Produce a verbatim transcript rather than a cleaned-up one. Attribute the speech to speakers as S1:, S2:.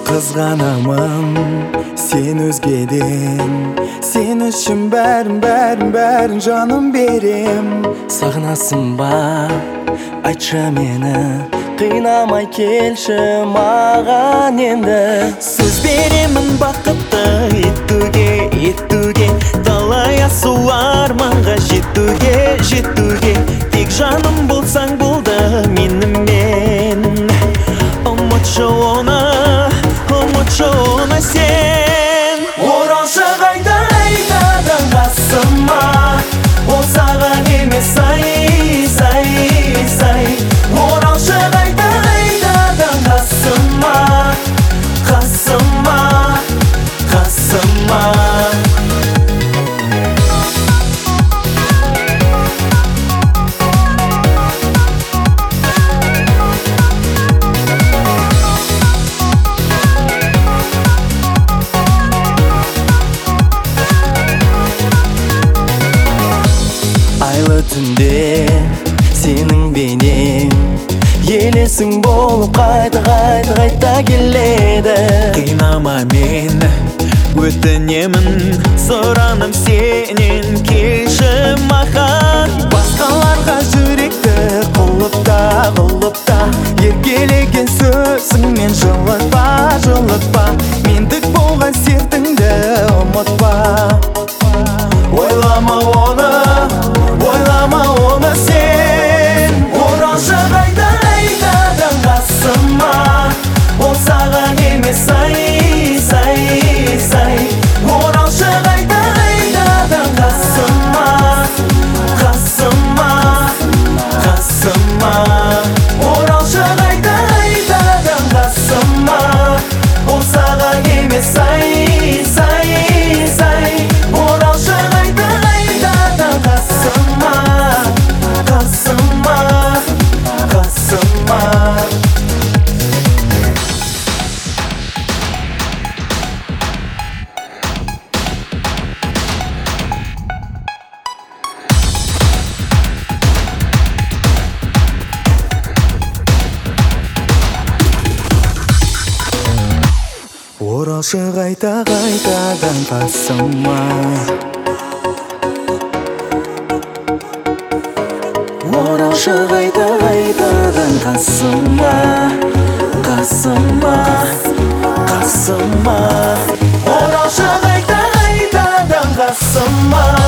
S1: Kızganamın sen özgeden, sen üçün bärin bärin bärin canım berim. Sağnasın ba, aytça meni, kıynamay kelşi mağan endi. Söz berimin bakıtты ettuge, ettuge, talay asıl armanға жетуге, жетуге. Tek жаным болсаң болды менімен. Ұмытшы оны, ұмытшы оны сен. Оралшы қайта қайтадан қасыма, ол саған емес ай, сай, сай. Оралшы қайта қайтадан қасыма, қасыма, қасыма. Айлы түнде сенің бейнең елесің болып қайта қайта қайта келеді. Қинама мені, өтінемін, сұранам сенен, келші маған. Басқаларға жүректі құлыпта, құлыпта, еркелеген сөзіңмен жылытпа, жылытпа. Мендік болған сертіңді ұмытпа. Ойлама оны, ойлама оны сен. Оралшы қайта қайтадан қасыма, ол саған емес ай, сай, сай. Оралшы қайта қайтадан қасыма, қасыма, қасыма. Оралшы қайта қайтадан қасыма, ол саған емес ай, сай, сай. Оралшы қайта қайтадан қасыма, қасыма, қасыма. Оралшы қайта қайтадан қасыма. Оралшы қайта қайтадан қасыма, қасыма, қасыма. Оралшы қайта қайтадан қасыма.